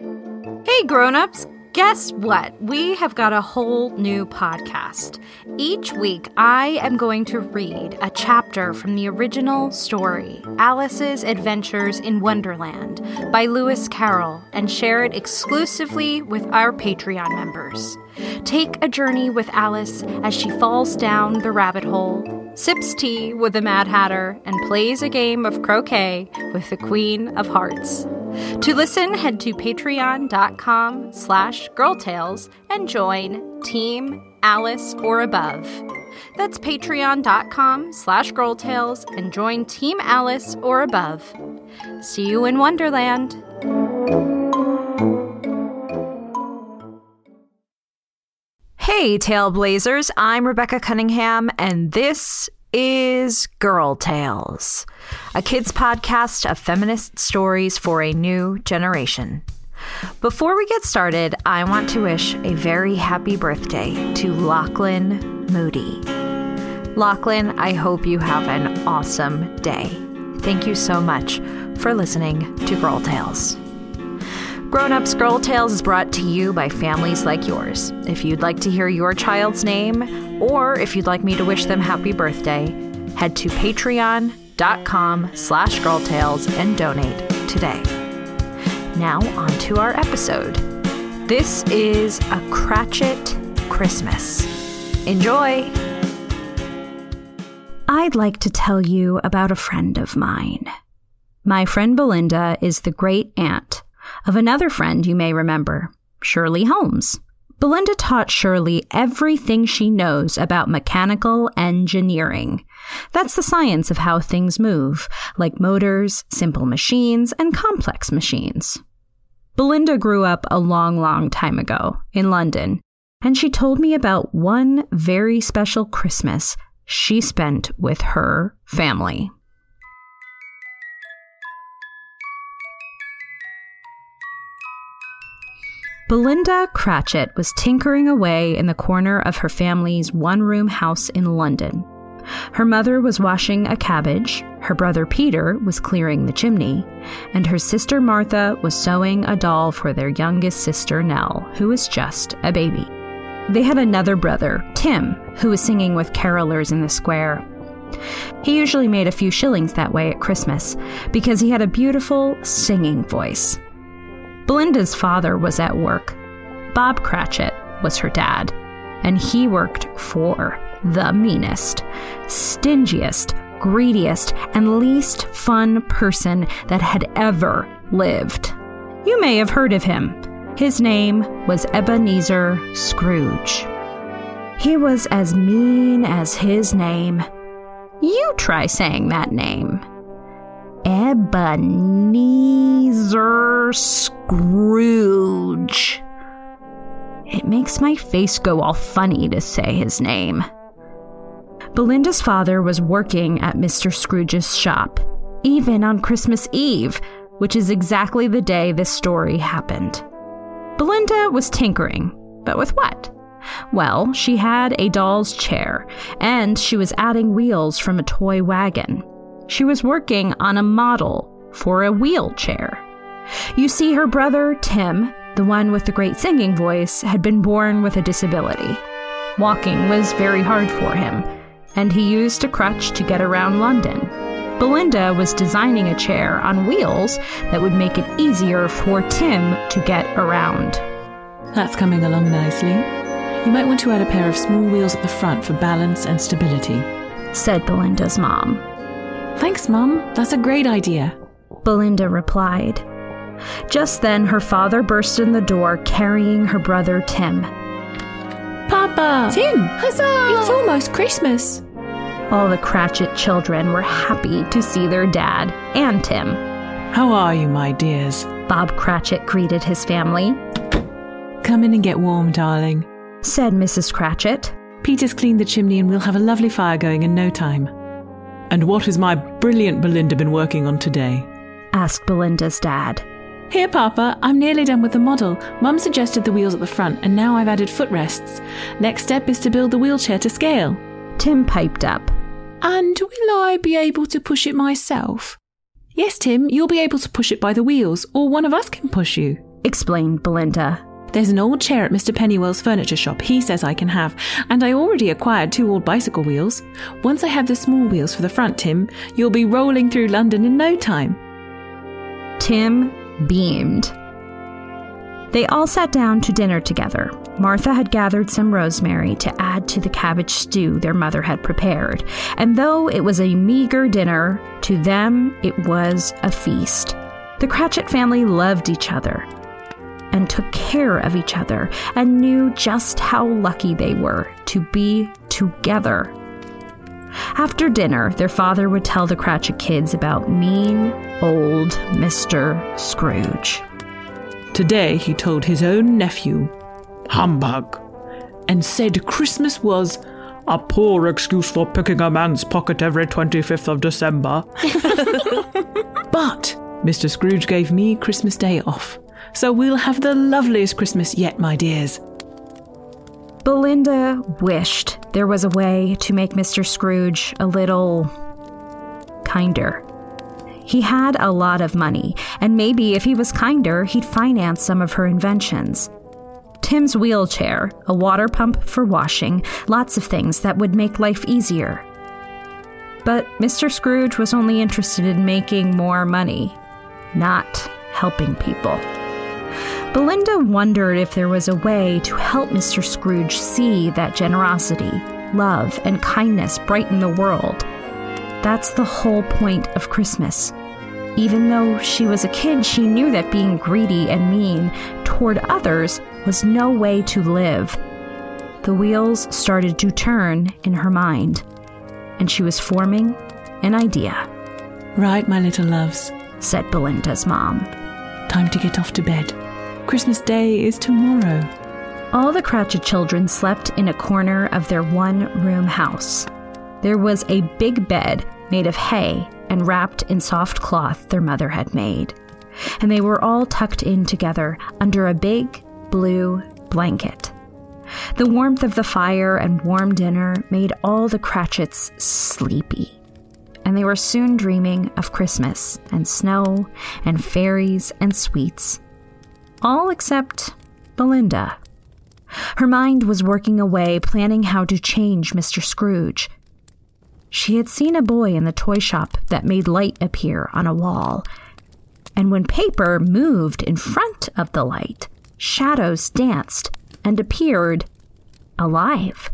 Hey grown-ups, guess what? We have got a whole new podcast. Each week, I am going to read a chapter from the original story, Alice's Adventures in Wonderland, by Lewis Carroll, and share it exclusively with our Patreon members. Take a journey with Alice as she falls down the rabbit hole, sips tea with the Mad Hatter, and plays a game of croquet with the Queen of Hearts. To listen, head to patreon.com/girltales and join Team Alice or Above. That's patreon.com/girltales and join Team Alice or Above. See you in Wonderland. Hey, Tailblazers, I'm Rebecca Cunningham, and this is Girl Tales, a kids' podcast of feminist stories for a new generation. Before we get started, I want to wish a very happy birthday to Lachlan Moody. Lachlan, I hope you have an awesome day. Thank you so much for listening to Girl Tales. Grown-Ups, Girl Tales is brought to you by families like yours. If you'd like to hear your child's name, or if you'd like me to wish them happy birthday, head to patreon.com/girltales and donate today. Now on to our episode. This is A Cratchit Christmas. Enjoy! I'd like to tell you about a friend of mine. My friend Belinda is the great aunt of another friend you may remember, Shirley Holmes. Belinda taught Shirley everything she knows about mechanical engineering. That's the science of how things move, like motors, simple machines, and complex machines. Belinda grew up a long, long time ago in London, and she told me about one very special Christmas she spent with her family. Belinda Cratchit was tinkering away in the corner of her family's one-room house in London. Her mother was washing a cabbage, her brother Peter was clearing the chimney, and her sister Martha was sewing a doll for their youngest sister Nell, who was just a baby. They had another brother, Tim, who was singing with carolers in the square. He usually made a few shillings that way at Christmas because he had a beautiful singing voice. Belinda's father was at work. Bob Cratchit was her dad, and he worked for the meanest, stingiest, greediest, and least fun person that had ever lived. You may have heard of him. His name was Ebenezer Scrooge. He was as mean as his name. You try saying that name. Ebenezer Scrooge. It makes my face go all funny to say his name. Belinda's father was working at Mr. Scrooge's shop, even on Christmas Eve, which is exactly the day this story happened. Belinda was tinkering, but with what? Well, she had a doll's chair, and she was adding wheels from a toy wagon. She was working on a model for a wheelchair. You see, her brother, Tim, the one with the great singing voice, had been born with a disability. Walking was very hard for him, and he used a crutch to get around London. Belinda was designing a chair on wheels that would make it easier for Tim to get around. That's coming along nicely. You might want to add a pair of small wheels at the front for balance and stability, said Belinda's mom. Thanks, Mum. That's a great idea, Belinda replied. Just then, her father burst in the door carrying her brother Tim. Papa! Tim! Huzzah! It's almost Christmas. All the Cratchit children were happy to see their dad and Tim. How are you, my dears? Bob Cratchit greeted his family. Come in and get warm, darling, said Mrs. Cratchit. Peter's cleaned the chimney and we'll have a lovely fire going in no time. And what has my brilliant Belinda been working on today? Asked Belinda's dad. Here, Papa, I'm nearly done with the model. Mum suggested the wheels at the front, and now I've added footrests. Next step is to build the wheelchair to scale. Tim piped up. And will I be able to push it myself? Yes, Tim, you'll be able to push it by the wheels, or one of us can push you. explained Belinda. There's an old chair at Mr. Pennywell's furniture shop he says I can have, and I already acquired 2 old bicycle wheels. Once I have the small wheels for the front, Tim, you'll be rolling through London in no time. Tim beamed. They all sat down to dinner together. Martha had gathered some rosemary to add to the cabbage stew their mother had prepared, and though it was a meager dinner, to them it was a feast. The Cratchit family loved each other and took care of each other and knew just how lucky they were to be together. After dinner, their father would tell the Cratchit kids about mean, old Mr. Scrooge. Today he told his own nephew, "Humbug," and said Christmas was a poor excuse for picking a man's pocket every 25th of December. But Mr. Scrooge gave me Christmas Day off, so we'll have the loveliest Christmas yet, my dears. Belinda wished there was a way to make Mr. Scrooge a little kinder. He had a lot of money, and maybe if he was kinder, he'd finance some of her inventions. Tim's wheelchair, a water pump for washing, lots of things that would make life easier. But Mr. Scrooge was only interested in making more money, not helping people. Belinda wondered if there was a way to help Mr. Scrooge see that generosity, love, and kindness brighten the world. That's the whole point of Christmas. Even though she was a kid, she knew that being greedy and mean toward others was no way to live. The wheels started to turn in her mind, and she was forming an idea. Right, my little loves, said Belinda's mom. Time to get off to bed. Christmas Day is tomorrow. All the Cratchit children slept in a corner of their one-room house. There was a big bed made of hay and wrapped in soft cloth their mother had made, and they were all tucked in together under a big blue blanket. The warmth of the fire and warm dinner made all the Cratchits sleepy, and they were soon dreaming of Christmas and snow and fairies and sweets, all except Belinda. Her mind was working away, planning how to change Mr. Scrooge. She had seen a boy in the toy shop that made light appear on a wall, and when paper moved in front of the light, shadows danced and appeared alive.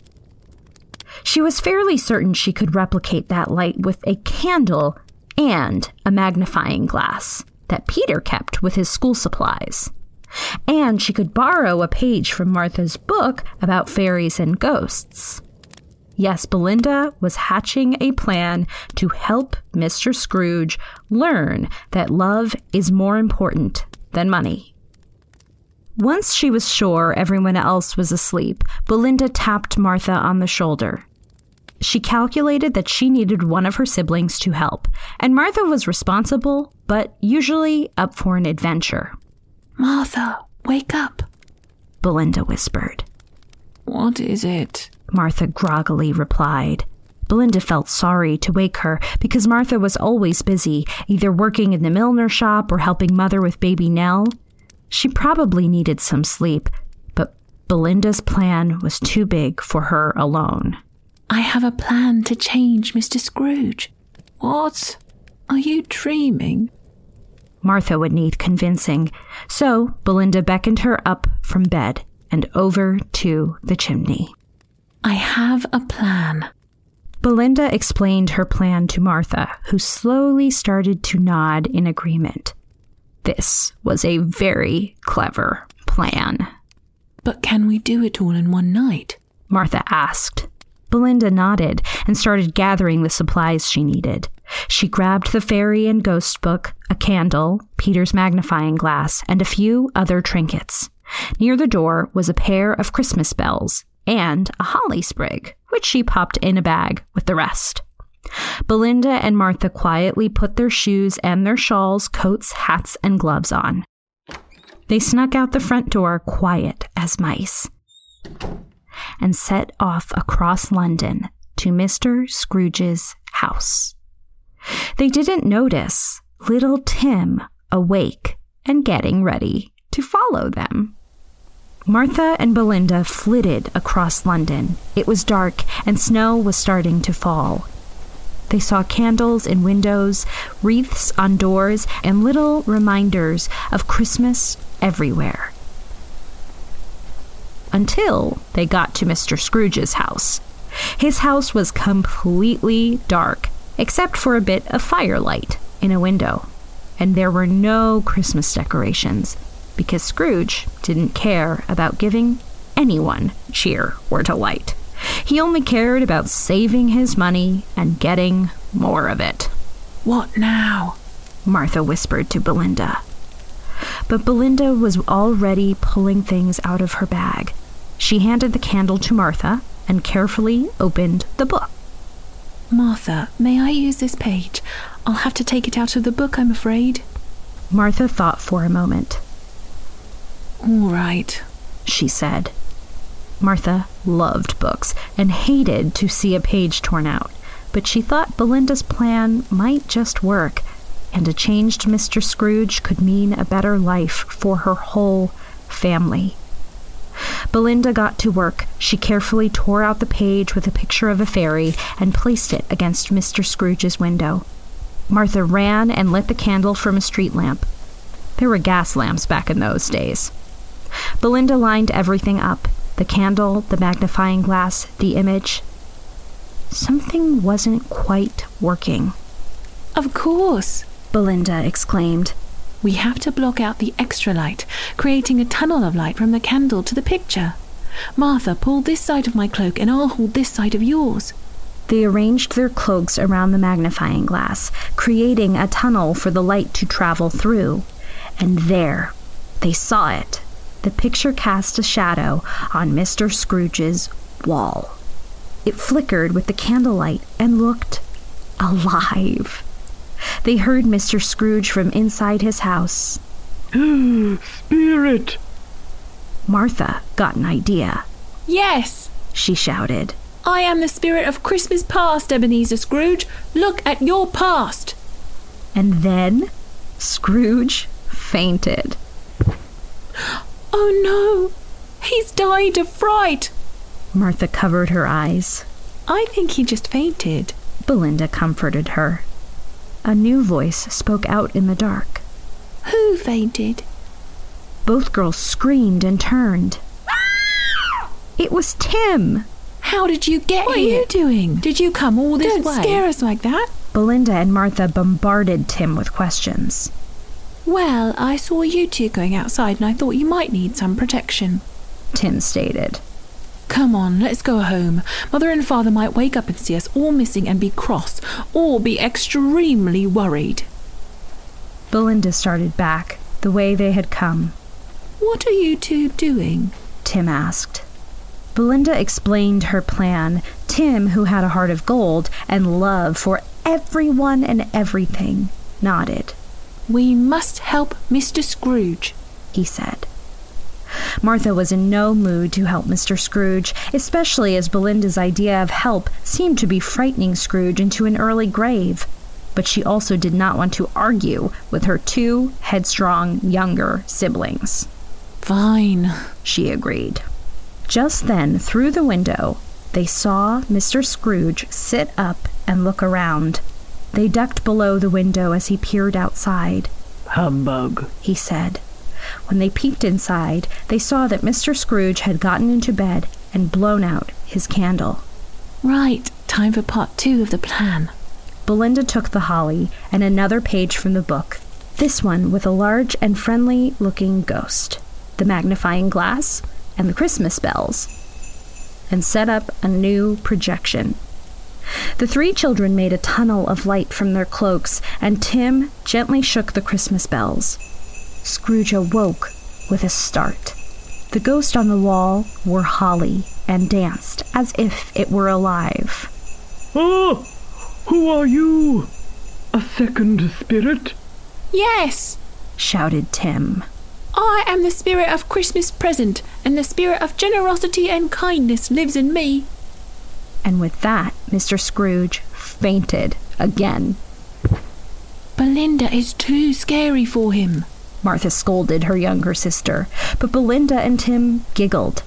She was fairly certain she could replicate that light with a candle and a magnifying glass that Peter kept with his school supplies. And she could borrow a page from Martha's book about fairies and ghosts. Yes, Belinda was hatching a plan to help Mr. Scrooge learn that love is more important than money. Once she was sure everyone else was asleep, Belinda tapped Martha on the shoulder. She calculated that she needed one of her siblings to help, and Martha was responsible, but usually up for an adventure. Martha, wake up, Belinda whispered. What is it? Martha groggily replied. Belinda felt sorry to wake her because Martha was always busy, either working in the milliner shop or helping Mother with baby Nell. She probably needed some sleep, but Belinda's plan was too big for her alone. I have a plan to change Mr. Scrooge. What? Are you dreaming? Martha would need convincing, so Belinda beckoned her up from bed and over to the chimney. I have a plan. Belinda explained her plan to Martha, who slowly started to nod in agreement. This was a very clever plan. But can we do it all in one night? Martha asked. Belinda nodded and started gathering the supplies she needed. She grabbed the fairy and ghost book, a candle, Peter's magnifying glass, and a few other trinkets. Near the door was a pair of Christmas bells and a holly sprig, which she popped in a bag with the rest. Belinda and Martha quietly put their shoes and their shawls, coats, hats, and gloves on. They snuck out the front door quiet as mice and set off across London to Mr. Scrooge's house. They didn't notice little Tim awake and getting ready to follow them. Martha and Belinda flitted across London. It was dark, and snow was starting to fall. They saw candles in windows, wreaths on doors, and little reminders of Christmas everywhere. Until they got to Mr. Scrooge's house. His house was completely dark, except for a bit of firelight in a window. And there were no Christmas decorations, because Scrooge didn't care about giving anyone cheer or delight. He only cared about saving his money and getting more of it. What now? Martha whispered to Belinda. But Belinda was already pulling things out of her bag. She handed the candle to Martha and carefully opened the book. Martha, may I use this page? I'll have to take it out of the book, I'm afraid. Martha thought for a moment. All right, she said. Martha loved books and hated to see a page torn out, but she thought Belinda's plan might just work, and a changed Mr. Scrooge could mean a better life for her whole family. Belinda got to work. She carefully tore out the page with a picture of a fairy and placed it against Mr. Scrooge's window. Martha ran and lit the candle from a street lamp. There were gas lamps back in those days. Belinda lined everything up. The candle, the magnifying glass, the image. Something wasn't quite working. Of course, Belinda exclaimed. We have to block out the extra light, creating a tunnel of light from the candle to the picture. Martha, pull this side of my cloak and I'll hold this side of yours. They arranged their cloaks around the magnifying glass, creating a tunnel for the light to travel through. And there, they saw it. The picture cast a shadow on Mr. Scrooge's wall. It flickered with the candlelight and looked alive. They heard Mr. Scrooge from inside his house. Spirit! Martha got an idea. Yes, she shouted. I am the spirit of Christmas past, Ebenezer Scrooge. Look at your past. And then Scrooge fainted. Oh no, he's died of fright. Martha covered her eyes. I think he just fainted. Belinda comforted her. A new voice spoke out in the dark. Who fainted? Both girls screamed and turned. It was Tim. How did you get What here? are you doing? Did you come all this way? Don't scare us like that. Belinda and Martha bombarded Tim with questions. Well, I saw you two going outside and I thought you might need some protection. Tim stated. Come on, let's go home. Mother and Father might wake up and see us all missing and be cross, or be extremely worried. Belinda started back, the way they had come. What are you two doing? Tim asked. Belinda explained her plan. Tim, who had a heart of gold and love for everyone and everything, nodded. We must help Mr. Scrooge, he said. Martha was in no mood to help Mr. Scrooge, especially as Belinda's idea of help seemed to be frightening Scrooge into an early grave. But she also did not want to argue with her two headstrong younger siblings. Fine, she agreed. Just then, through the window, they saw Mr. Scrooge sit up and look around. They ducked below the window as he peered outside. Humbug, he said. When they peeked inside, they saw that Mr. Scrooge had gotten into bed and blown out his candle. Right, time for part 2 of the plan. Belinda took the holly and another page from the book, this one with a large and friendly-looking ghost, the magnifying glass, and the Christmas bells, and set up a new projection. The 3 children made a tunnel of light from their cloaks, and Tim gently shook the Christmas bells. Scrooge awoke with a start. The ghost on the wall wore holly and danced as if it were alive. Oh, who are you? A second spirit? Yes, shouted Tim. I am the spirit of Christmas present, and the spirit of generosity and kindness lives in me. And with that, Mr. Scrooge fainted again. Belinda is too scary for him, Martha scolded her younger sister, but Belinda and Tim giggled.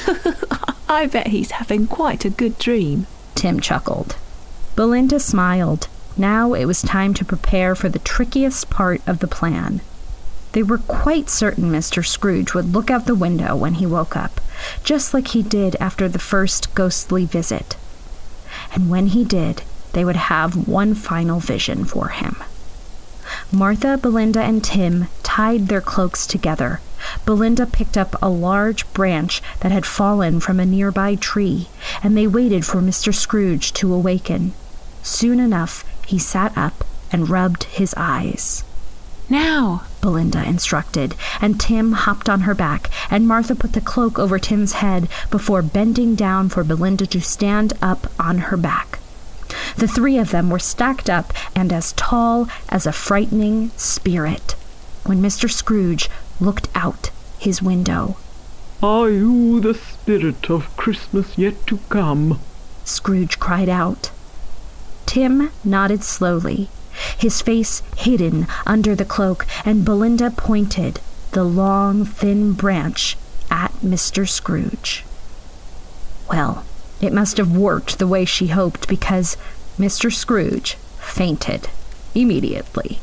I bet he's having quite a good dream, Tim chuckled. Belinda smiled. Now it was time to prepare for the trickiest part of the plan. They were quite certain Mr. Scrooge would look out the window when he woke up, just like he did after the first ghostly visit. And when he did, they would have one final vision for him. Martha, Belinda, and Tim tied their cloaks together. Belinda picked up a large branch that had fallen from a nearby tree, and they waited for Mr. Scrooge to awaken. Soon enough, he sat up and rubbed his eyes. Now, Belinda instructed, and Tim hopped on her back, and Martha put the cloak over Tim's head before bending down for Belinda to stand up on her back. The three of them were stacked up and as tall as a frightening spirit when Mr. Scrooge looked out his window. "Are you the spirit of Christmas yet to come?" Scrooge cried out. Tim nodded slowly, his face hidden under the cloak, and Belinda pointed the long, thin branch at Mr. Scrooge. Well, it must have worked the way she hoped, because Mr. Scrooge fainted immediately.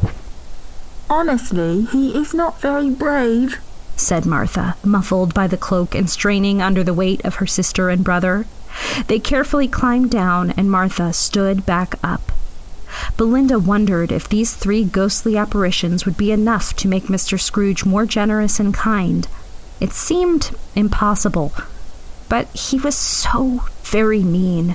"Honestly, he is not very brave," said Martha, muffled by the cloak and straining under the weight of her sister and brother. They carefully climbed down, and Martha stood back up. Belinda wondered if these three ghostly apparitions would be enough to make Mr. Scrooge more generous and kind. It seemed impossible, but he was so very mean.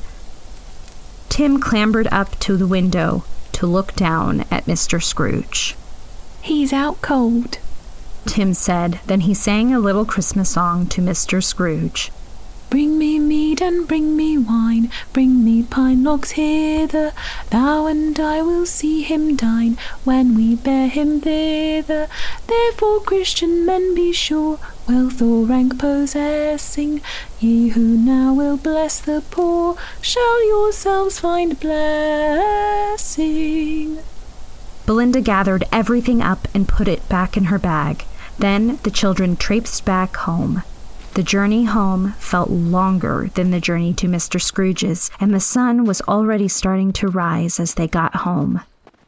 Tim clambered up to the window to look down at Mr. Scrooge. "He's out cold," Tim said. Then he sang a little Christmas song to Mr. Scrooge. "Bring me mead and bring me wine, bring me pine logs hither, thou and I will see him dine, when we bear him thither. Therefore, Christian men, be sure, wealth or rank possessing, ye who now will bless the poor, shall yourselves find blessing." Belinda gathered everything up and put it back in her bag. Then the children traipsed back home. The journey home felt longer than the journey to Mr. Scrooge's, and the sun was already starting to rise as they got home.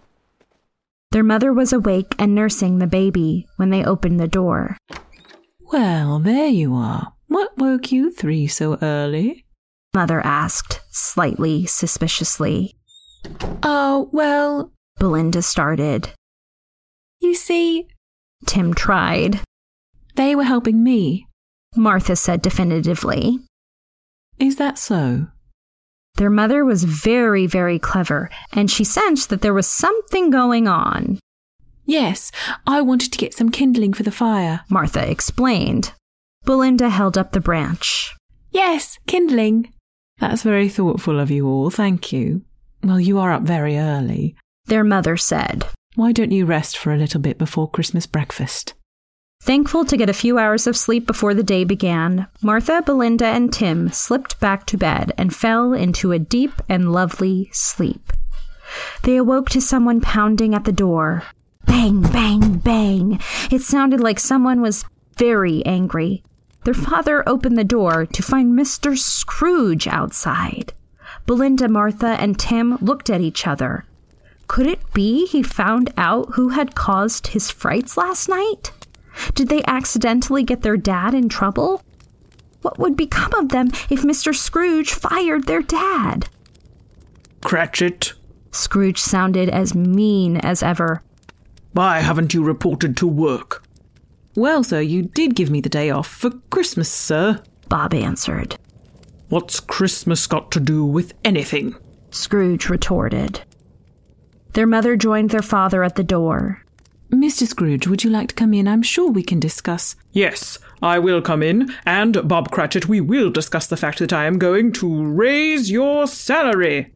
Their mother was awake and nursing the baby when they opened the door. "Well, there you are. What woke you three so early?" Mother asked, slightly suspiciously. "Oh, well," Belinda started. "You see," Tim tried. "they were helping me," Martha said definitively. "Is that so?" Their mother was very, very clever, and she sensed that there was something going on. "Yes, I wanted to get some kindling for the fire," Martha explained. Belinda held up the branch. "Yes, kindling." "That's very thoughtful of you all, thank you. Well, you are up very early," their mother said. "Why don't you rest for a little bit before Christmas breakfast?" Thankful to get a few hours of sleep before the day began, Martha, Belinda, and Tim slipped back to bed and fell into a deep and lovely sleep. They awoke to someone pounding at the door. Bang, bang, bang. It sounded like someone was very angry. Their father opened the door to find Mr. Scrooge outside. Belinda, Martha, and Tim looked at each other. Could it be he found out who had caused his frights last night? Did they accidentally get their dad in trouble? What would become of them if Mr. Scrooge fired their dad? "Cratchit!" Scrooge sounded as mean as ever. "Why haven't you reported to work?" "Well, sir, you did give me the day off for Christmas, sir," Bob answered. "What's Christmas got to do with anything?" Scrooge retorted. Their mother joined their father at the door. "Mr. Scrooge, would you like to come in? I'm sure we can discuss—" "Yes, I will come in, and, Bob Cratchit, we will discuss the fact that I am going to raise your salary."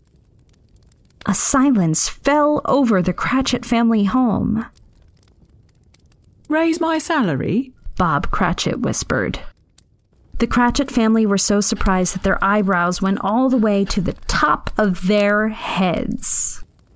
A silence fell over the Cratchit family home. "Raise my salary?" Bob Cratchit whispered. The Cratchit family were so surprised that their eyebrows went all the way to the top of their heads.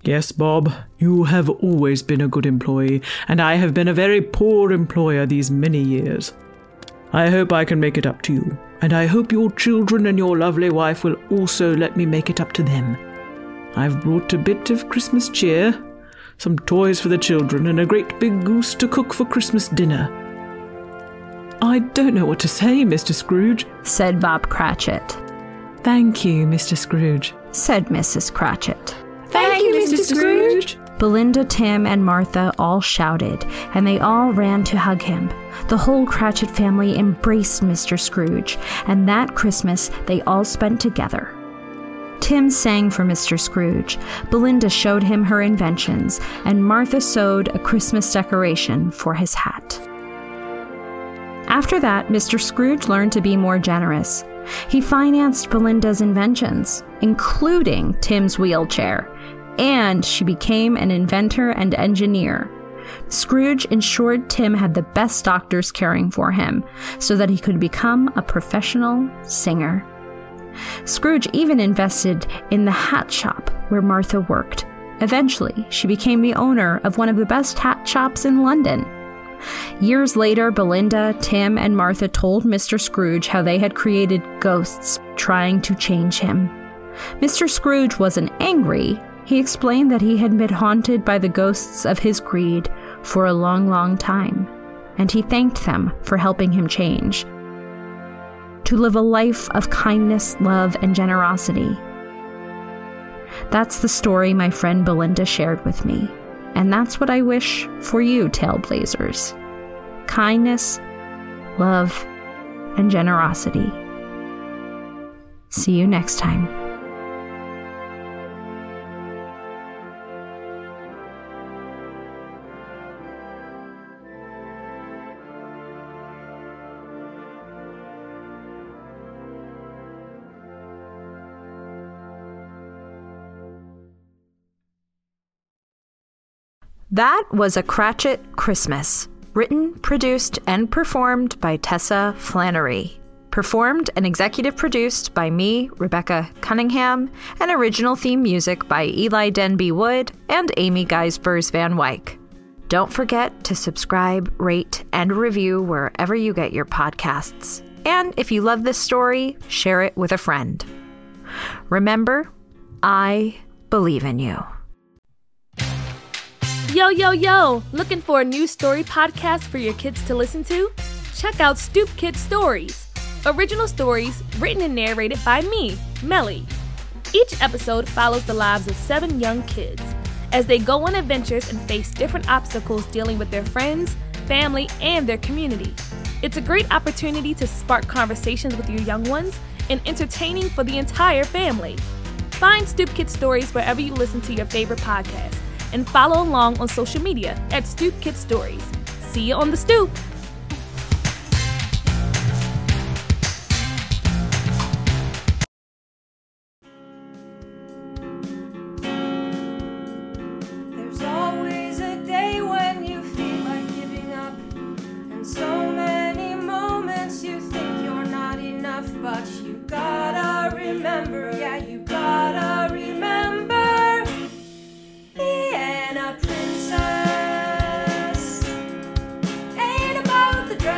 Yes, Bob, you have always been a good employee, and I have been a very poor employer these many years. I hope I can make it up to you, and I hope your children and your lovely wife will also let me make it up to them. I've brought a bit of Christmas cheer, some toys for the children, and a great big goose to cook for Christmas dinner. I don't know what to say, Mr. Scrooge, said Bob Cratchit. Thank you, Mr. Scrooge, said Mrs. Cratchit. Thank you, Mr. Scrooge. Belinda, Tim, and Martha all shouted, and they all ran to hug him. The whole Cratchit family embraced Mr. Scrooge, and that Christmas they all spent together. Tim sang for Mr. Scrooge, Belinda showed him her inventions, and Martha sewed a Christmas decoration for his hat. After that, Mr. Scrooge learned to be more generous. He financed Belinda's inventions, including Tim's wheelchair, and she became an inventor and engineer. Scrooge ensured Tim had the best doctors caring for him so that he could become a professional singer. Scrooge even invested in the hat shop where Martha worked. Eventually, she became the owner of one of the best hat shops in London. Years later, Belinda, Tim, and Martha told Mr. Scrooge how they had created ghosts trying to change him. Mr. Scrooge wasn't angry. He explained that he had been haunted by the ghosts of his greed for a long, long time, and he thanked them for helping him change. To live a life of kindness, love, and generosity. That's the story my friend Belinda shared with me, and that's what I wish for you, Tailblazers. Kindness, love, and generosity. See you next time. That was A Cratchit Christmas, written, produced, and performed by Tessa Flannery. Performed and executive produced by me, Rebecca Cunningham, and original theme music by Eli Denby Wood and Amy Geisbers Van Wyck. Don't forget to subscribe, rate, and review wherever you get your podcasts. And if you love this story, share it with a friend. Remember, I believe in you. Yo, yo, yo! Looking for a new story podcast for your kids to listen to? Check out Stoop Kid Stories. Original stories written and narrated by me, Melly. Each episode follows the lives of 7 young kids as they go on adventures and face different obstacles dealing with their friends, family, and their community. It's a great opportunity to spark conversations with your young ones and entertaining for the entire family. Find Stoop Kid Stories wherever you listen to your favorite podcast and follow along on social media at Stoop Kid Stories. See you on the stoop! There's always a day when you feel like giving up, and so many moments you think you're not enough, but you gotta remember, yeah, you gotta remember. Being a princess ain't about the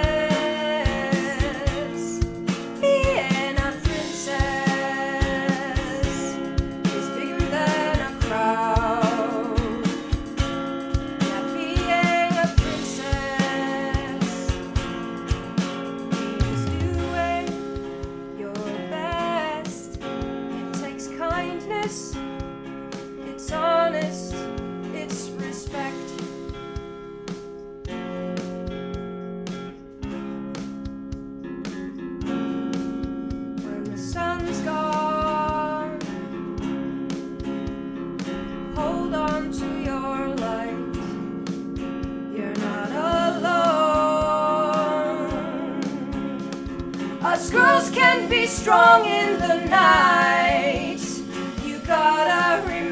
dresses. Being a princess is bigger than a crowd. Yeah, being a princess means doing your best. It takes kindness. It's honest, it's respect. When the sun's gone, hold on to your light. You're not alone. Us girls can be strong in the night. You gotta remember.